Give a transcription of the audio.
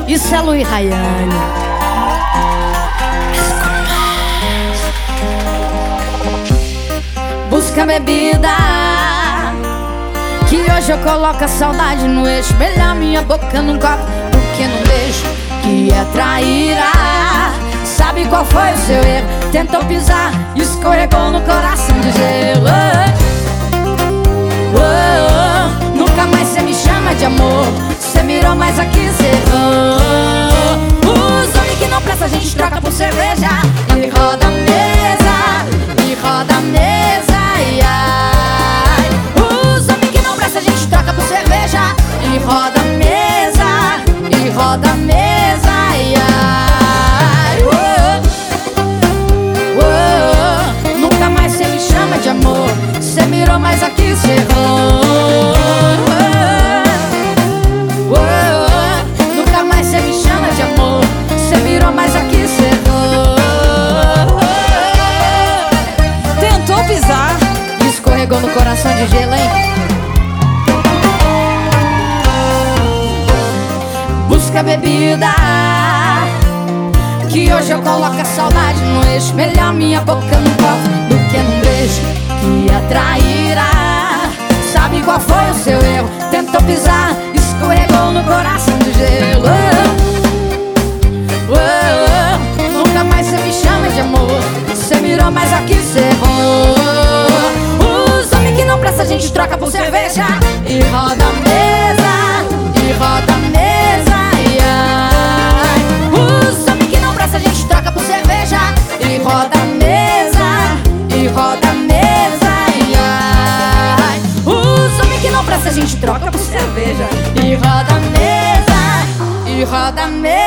Isso é Lu e Rayane. Busca bebida, que hoje eu coloco a saudade no eixo. Melhor minha boca num copo do que num beijo, que é traíra. Sabe qual foi o seu erro? Tentou pisar, escorregou no coração de gelo. Nunca mais cê me chama de amor, cê mirou, mas aqui cê errou. Os homens que não prestam a gente troca por cerveja. E roda a mesa, e roda a mesa, ai, ai. Os homens que não prestam a gente troca por cerveja. E roda a mesa, e roda a mesa, ai, ai. Nunca mais cê me chama de amor, cê mirou, mas aqui cê errou. Nunca mais cê me chama de amor, cê mirou, mas aqui cê errou. Tentou pisar, escorregou no coração de gelo, hein? Busca bebida, que hoje eu coloco a saudade no eixo. Melhor minha boca num copo do que num beijo, que é traíra. Sabe qual foi o seu erro? Tentou pisar, escorregou no coração de gelo. Nunca mais cê me chama de amor, cê mirou, mas aqui cê errou. Os homens que não prestam a gente troca por cerveja. E roda a mesa, e roda a mesa, ai, ai. Os homens que não prestam a gente troca por cerveja. E roda a mesa, e roda a mesa, ai, ai. Os homens que não prestam a gente troca por cerveja. E roda a mesa, e roda a mesa.